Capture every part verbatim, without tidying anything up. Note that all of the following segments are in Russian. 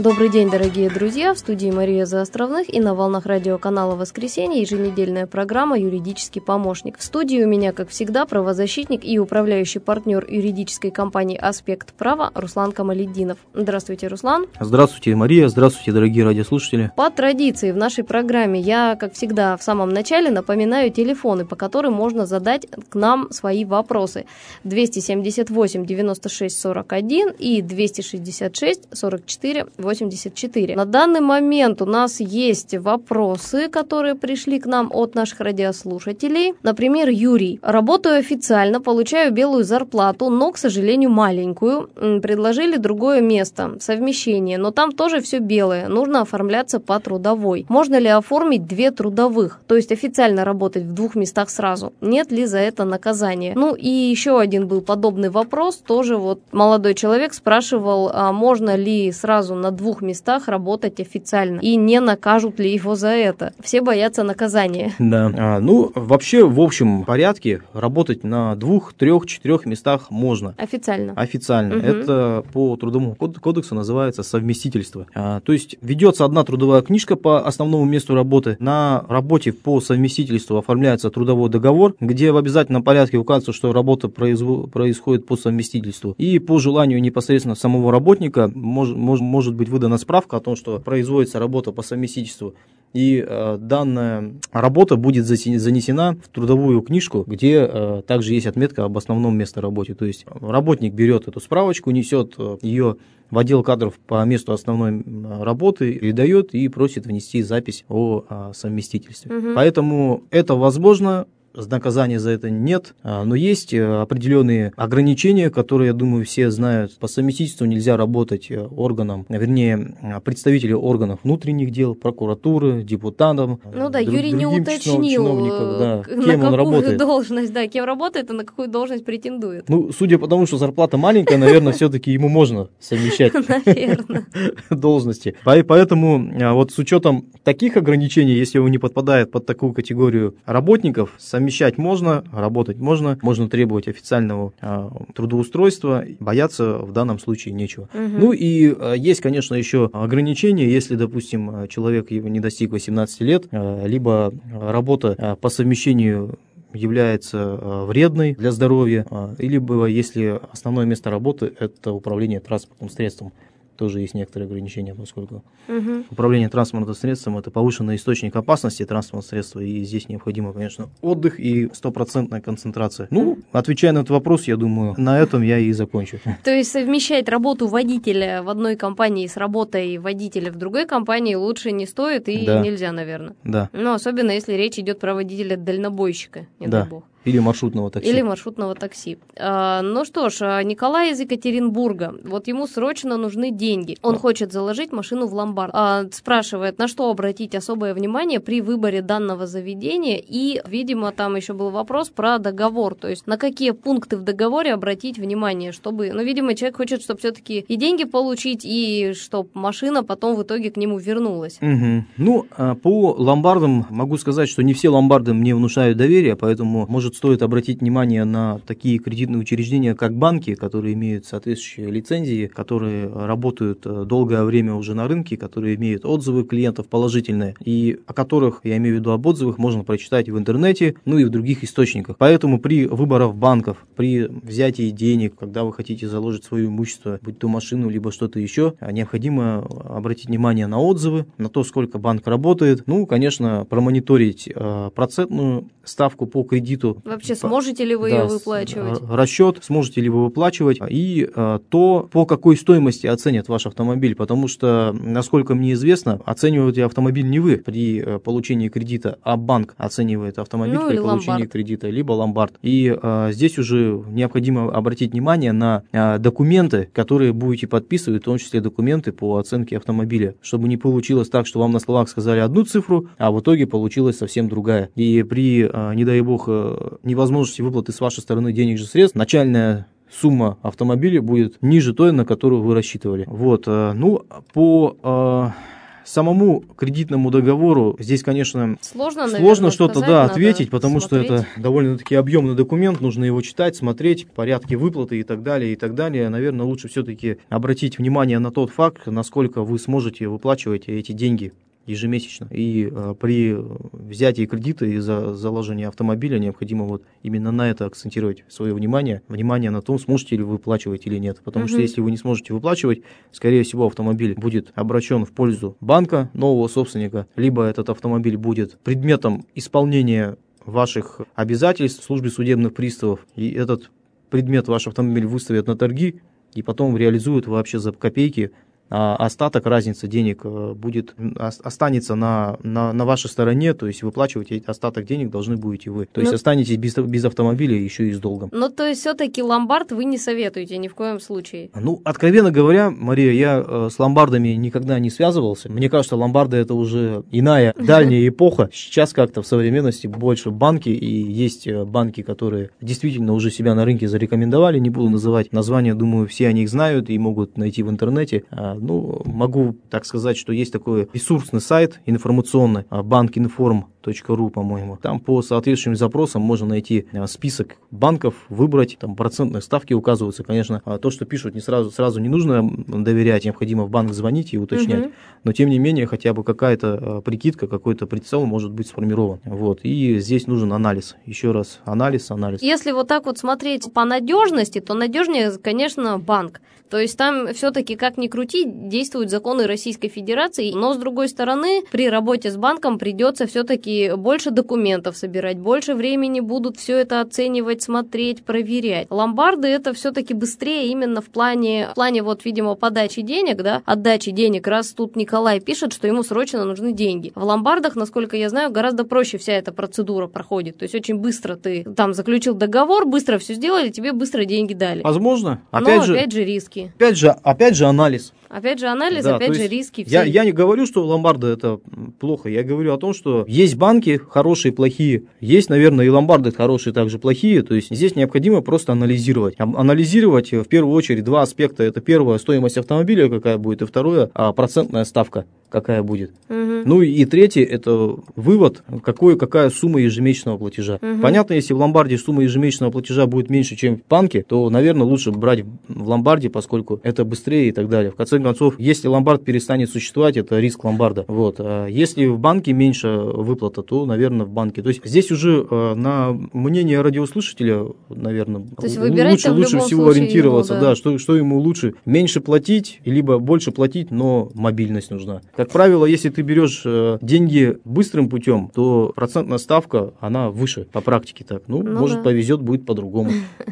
Добрый день, дорогие друзья! В студии Мария Заостровных и на волнах радиоканала «Воскресенье» еженедельная программа «Юридический помощник». В студии у меня, как всегда, правозащитник и управляющий партнер юридической компании «Аспект права» Руслан Камалетдинов. Здравствуйте, Руслан. Здравствуйте, Мария. Здравствуйте, дорогие радиослушатели. По традиции в нашей программе я, как всегда, в самом начале напоминаю телефоны, по которым можно задать к нам свои вопросы. двести семьдесят восемь девяносто шесть сорок один и двести шестьдесят шесть сорок четыре восемьдесят четыре. На данный момент у нас есть вопросы, которые пришли к нам от наших радиослушателей. Например, Юрий. Работаю официально, получаю белую зарплату, но, к сожалению, маленькую. Предложили другое место, совмещение, но там тоже все белое. Нужно оформляться по трудовой. Можно ли оформить две трудовых, то есть официально работать в двух местах сразу? Нет ли за это наказания? Ну и еще один был подобный вопрос. Тоже вот молодой человек спрашивал, а можно ли сразу на двух местах работать официально и не накажут ли его за это. Все боятся наказания. Да. А, ну, вообще, в общем порядке работать на двух, трех, четырех местах можно. Официально. Официально. Угу. Это по трудовому кодексу называется совместительство. А, то есть ведется одна трудовая книжка по основному месту работы. На работе по совместительству оформляется трудовой договор, где в обязательном порядке указывается, что работа производ... происходит по совместительству. И по желанию непосредственно самого работника мож... Мож... может быть выдана справка о том, что производится работа по совместительству, и э, данная работа будет занесена в трудовую книжку, где э, также есть отметка об основном месте работы. То есть работник берет эту справочку, несет э, ее в отдел кадров по месту основной работы, передает и просит внести запись о, о совместительстве. Угу. Поэтому это возможно. Наказания за это нет, но есть определенные ограничения, которые, я думаю, все знают. По совместительству нельзя работать органам, вернее, представителям органов внутренних дел, прокуратуры, депутатам. Ну да, Юрий не уточнил, да, на кем какую он работает. должность, да, кем работает и на какую должность претендует. Ну, судя по тому, что зарплата маленькая, наверное, все-таки ему можно совмещать должности. Поэтому вот с учетом таких ограничений, если он не подпадает под такую категорию работников, совмещать можно, работать можно, можно требовать официального а, трудоустройства, бояться в данном случае нечего. Угу. Ну и а, есть, конечно, еще ограничения, если, допустим, человек не достиг восемнадцати лет, а, либо работа а, по совмещению является вредной для здоровья, а, либо если основное место работы – это управление транспортным средством. Тоже есть некоторые ограничения, поскольку угу. управление транспортным средством – это повышенный источник опасности транспортного средства, и здесь необходимо, конечно, отдых и стопроцентная концентрация. Ну, отвечая на этот вопрос, я думаю, на этом я и закончу. То есть совмещать работу водителя в одной компании с работой водителя в другой компании лучше не стоит и да. нельзя, наверное. Да. Ну, особенно если речь идет про водителя-дальнобойщика, не да. дай бог. Или маршрутного такси. Или маршрутного такси. А, ну что ж, Николай из Екатеринбурга. Вот ему срочно нужны деньги. Он а. хочет заложить машину в ломбард. А, спрашивает, на что обратить особое внимание при выборе данного заведения. И, видимо, там еще был вопрос про договор. То есть, на какие пункты в договоре обратить внимание, чтобы... Ну, видимо, человек хочет, чтобы все-таки и деньги получить, и чтобы машина потом в итоге к нему вернулась. Угу. Ну, по ломбардам могу сказать, что не все ломбарды мне внушают доверие, поэтому, может, стоит обратить внимание на такие кредитные учреждения, как банки, которые имеют соответствующие лицензии, которые работают долгое время уже на рынке, которые имеют отзывы клиентов положительные, и о которых, я имею в виду об отзывах, можно прочитать в интернете, ну и в других источниках. Поэтому при выборах банков, при взятии денег, когда вы хотите заложить свое имущество, будь то машину, либо что-то еще, необходимо обратить внимание на отзывы, на то, сколько банк работает, ну, конечно, промониторить э, процентную ставку по кредиту. Вообще, сможете ли вы да, ее выплачивать? Расчет, сможете ли вы выплачивать, и а, то, по какой стоимости оценят ваш автомобиль, потому что, насколько мне известно, оцениваете автомобиль не вы при а, получении кредита, а банк оценивает автомобиль ну, при получении ломбард. кредита, либо ломбард. И а, здесь уже необходимо обратить внимание на а, документы, которые будете подписывать, в том числе документы по оценке автомобиля, чтобы не получилось так, что вам на словах сказали одну цифру, а в итоге получилась совсем другая. И при, а, не дай бог, невозможности выплаты с вашей стороны денежных средств, начальная сумма автомобиля будет ниже той, на которую вы рассчитывали. Вот, ну, по самому кредитному договору здесь, конечно, сложно, сложно что-то да, ответить, потому смотреть. что это довольно-таки объемный документ, нужно его читать, смотреть, порядки выплаты и так далее, и так далее. Наверное, лучше все-таки обратить внимание на тот факт, насколько вы сможете выплачивать эти деньги ежемесячно. И э, при взятии кредита и за заложении автомобиля необходимо вот именно на это акцентировать свое внимание, внимание на том, сможете ли вы выплачивать или нет. Потому Угу. что если вы не сможете выплачивать, скорее всего, автомобиль будет обращен в пользу банка, нового собственника, либо этот автомобиль будет предметом исполнения ваших обязательств в службе судебных приставов, и этот предмет ваш автомобиль выставят на торги, и потом реализуют вообще за копейки, а остаток, разница денег будет, останется на, на, на вашей стороне, то есть выплачивать остаток денег должны будете вы. То есть ну, останетесь без, без автомобиля еще и с долгом. Ну, то есть все-таки ломбард вы не советуете ни в коем случае? Ну, откровенно говоря, Мария, я э, с ломбардами никогда не связывался. Мне кажется, ломбарды это уже иная, дальняя эпоха. Сейчас как-то в современности больше банки, и есть банки, которые действительно уже себя на рынке зарекомендовали. Не буду называть названия, думаю, все они их знают и могут найти в интернете. Ну, могу так сказать, что есть такой ресурсный сайт информационный, банкинформ точка ру, по-моему. Там по соответствующим запросам можно найти список банков, выбрать, там процентные ставки указываются. Конечно, то, что пишут, не сразу, сразу не нужно доверять, необходимо в банк звонить и уточнять. Угу. Но, тем не менее, хотя бы какая-то прикидка, какой-то прицел может быть сформирован. Вот. И здесь нужен анализ. Еще раз, анализ, анализ. Если вот так вот смотреть по надежности, то надежнее, конечно, банк. То есть там все-таки, как ни крути, действуют законы Российской Федерации, но, с другой стороны, при работе с банком придется все-таки больше документов собирать, больше времени будут все это оценивать, смотреть, проверять. Ломбарды это все-таки быстрее именно в плане, в плане вот, видимо, подачи денег, да, отдачи денег, раз тут Николай пишет, что ему срочно нужны деньги. В ломбардах, насколько я знаю, гораздо проще вся эта процедура проходит, то есть очень быстро ты там заключил договор, быстро все сделали, тебе быстро деньги дали. Возможно. Опять но же, опять же риски. Опять же, опять же анализ. Опять же анализ, да, опять же риски. Я, я не говорю, что ломбарды это плохо, я говорю о том, что есть банки хорошие, плохие, есть, наверное, и ломбарды хорошие, также плохие, то есть здесь необходимо просто анализировать. Анализировать в первую очередь два аспекта, это первое, стоимость автомобиля какая будет, и второе, процентная ставка какая будет. Угу. Ну и третье, это вывод, какой, какая сумма ежемесячного платежа. Угу. Понятно, если в ломбарде сумма ежемесячного платежа будет меньше, чем в банке, то, наверное, лучше брать в ломбарде, поскольку это быстрее и так далее. В конце концов, если ломбард перестанет существовать, это риск ломбарда. Вот. А если в банке меньше выплата, то, наверное, в банке. То есть здесь уже э, на мнение радиослушателя, наверное, то есть лучше, лучше всего ориентироваться, ему, да. Да, что, что ему лучше, меньше платить, либо больше платить, но мобильность нужна. Как правило, если ты берешь э, деньги быстрым путем, то процентная ставка, она выше, по практике так. Ну, ну может, да. Повезет, будет по-другому.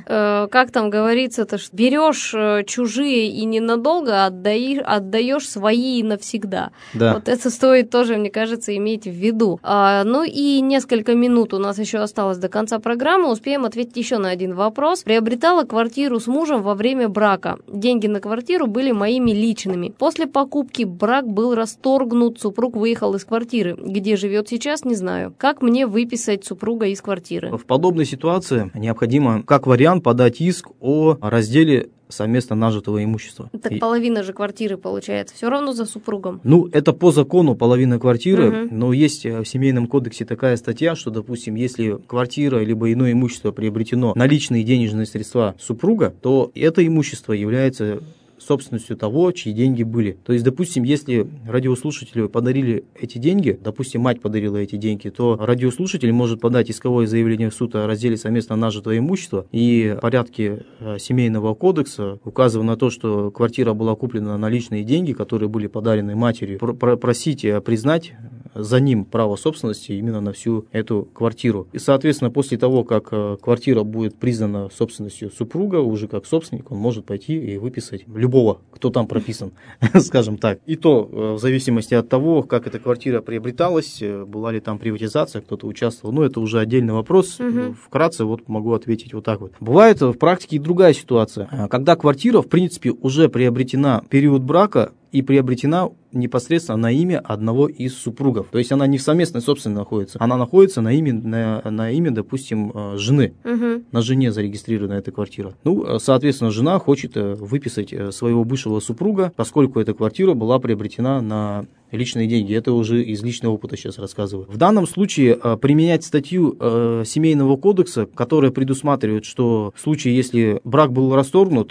Как там говорится-то, что берешь чужие и ненадолго, отдаешь свои навсегда. Вот это стоит тоже, мне кажется, иметь в виду. Ну и несколько минут у нас еще осталось до конца программы. Успеем ответить еще на один вопрос. Приобретала квартиру с мужем во время брака. Деньги на квартиру были моими личными. После покупки брак был расторгнут. Супруг выехал из квартиры. Где живет сейчас, не знаю. Как мне выписать супруга из квартиры? В подобной ситуации необходимо, как вариант, подать иск о разделе совместно нажитого имущества. Так и... половина же квартиры получается, все равно за супругом. Ну, это по закону половина квартиры, угу. Но есть в Семейном кодексе такая статья, что, допустим, если квартира либо иное имущество приобретено на личные денежные средства супруга, то это имущество является собственностью того, чьи деньги были. То есть, допустим, если радиослушателю подарили эти деньги, допустим, мать подарила эти деньги, то радиослушатель может подать исковое заявление в суд о разделе совместно нажитого имущества, и в порядке Семейного кодекса указывано на то, что квартира была куплена на личные деньги, которые были подарены матерью, просить признать за ним право собственности именно на всю эту квартиру. И, соответственно, после того, как квартира будет признана собственностью супруга, уже как собственник, он может пойти и выписать любого, кто там прописан, скажем так. И то, в зависимости от того, как эта квартира приобреталась, была ли там приватизация, кто-то участвовал, ну, это уже отдельный вопрос. Угу. Вкратце вот могу ответить вот так вот. Бывает в практике и другая ситуация, когда квартира, в принципе, уже приобретена в период брака, и приобретена непосредственно на имя одного из супругов. То есть она не в совместной собственности находится, она находится на имя, на, на имя допустим, жены. Угу. На жене зарегистрирована эта квартира. Ну, соответственно, жена хочет выписать своего бывшего супруга, поскольку эта квартира была приобретена на личные деньги. Это уже из личного опыта сейчас рассказываю. В данном случае применять статью Семейного кодекса, которая предусматривает, что в случае, если брак был расторгнут,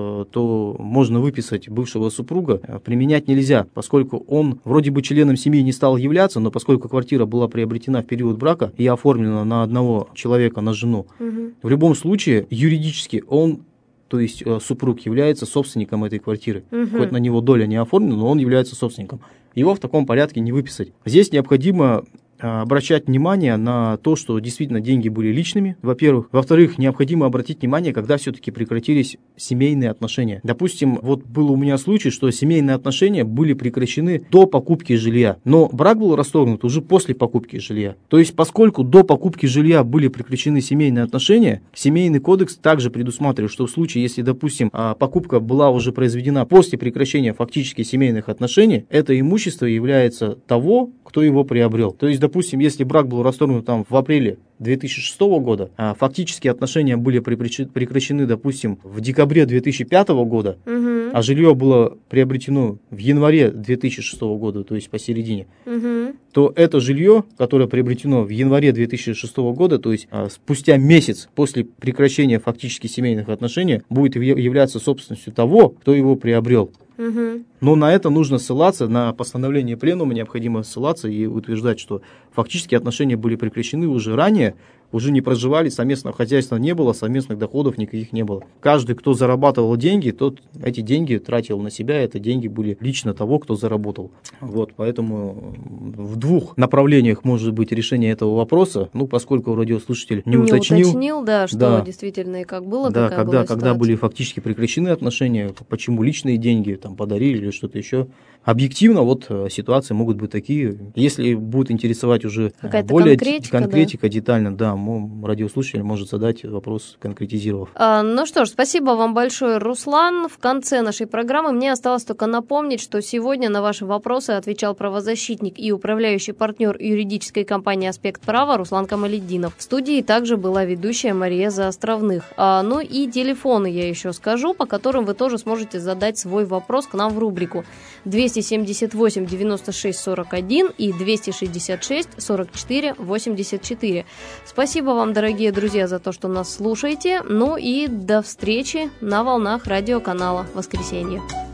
то можно выписать бывшего супруга, применять нельзя, поскольку он вроде бы членом семьи не стал являться, но поскольку квартира была приобретена в период брака и оформлена на одного человека, на жену, угу. в любом случае юридически он, то есть супруг, является собственником этой квартиры. Угу. Хоть на него доля не оформлена, но он является собственником. Его в таком порядке не выписать. Здесь необходимо обращать внимание на то, что действительно деньги были личными, во-первых. Во-вторых, необходимо обратить внимание, когда все-таки прекратились семейные отношения. Допустим, вот был у меня случай, что семейные отношения были прекращены до покупки жилья, но брак был расторгнут уже после покупки жилья. То есть, поскольку до покупки жилья были прекращены семейные отношения, Семейный кодекс также предусматривает, что в случае, если, допустим, покупка была уже произведена после прекращения фактически семейных отношений, это имущество является того, кто его приобрел. То есть, допустим, если брак был расторгнут там в апреле две тысячи шестого года, а фактически отношения были прекращены, допустим, в декабре две тысячи пятого года, угу. а жилье было приобретено в январе две тысячи шестого года, то есть посередине, угу. то это жилье, которое приобретено в январе две тысячи шестого года, то есть а, спустя месяц после прекращения фактически семейных отношений, будет являться собственностью того, кто его приобрел. Угу. Но на это нужно ссылаться, на постановление пленума необходимо ссылаться и утверждать, что фактически отношения были прекращены уже ранее, уже не проживали, совместного хозяйства не было, совместных доходов никаких не было. Каждый, кто зарабатывал деньги, тот эти деньги тратил на себя, это деньги были лично того, кто заработал. Вот, поэтому в двух направлениях может быть решение этого вопроса, ну, поскольку радиослушатель не, не уточнил. уточнил, да, что да, действительно и как было, да, какая когда, была когда были фактически прекращены отношения, почему личные деньги там подарили или что-то еще. Объективно вот ситуации могут быть такие. Если будет интересовать уже какая-то более конкретика, конкретика да. детально, да, радиослушатель может задать вопрос, конкретизировав. А, ну что ж, спасибо вам большое, Руслан. В конце нашей программы мне осталось только напомнить, что сегодня на ваши вопросы отвечал правозащитник и управляющий партнер юридической компании «Аспект права» Руслан Камалетдинов. В студии также была ведущая Мария Заостровных. А, ну и телефоны я еще скажу, по которым вы тоже сможете задать свой вопрос к нам в рубрику двести семьдесят восемь девяносто шесть сорок один и двести шестьдесят шесть сорок четыре восемьдесят четыре. Спасибо вам, дорогие друзья, за то, что нас слушаете. Ну и до встречи на волнах радиоканала «Воскресенье».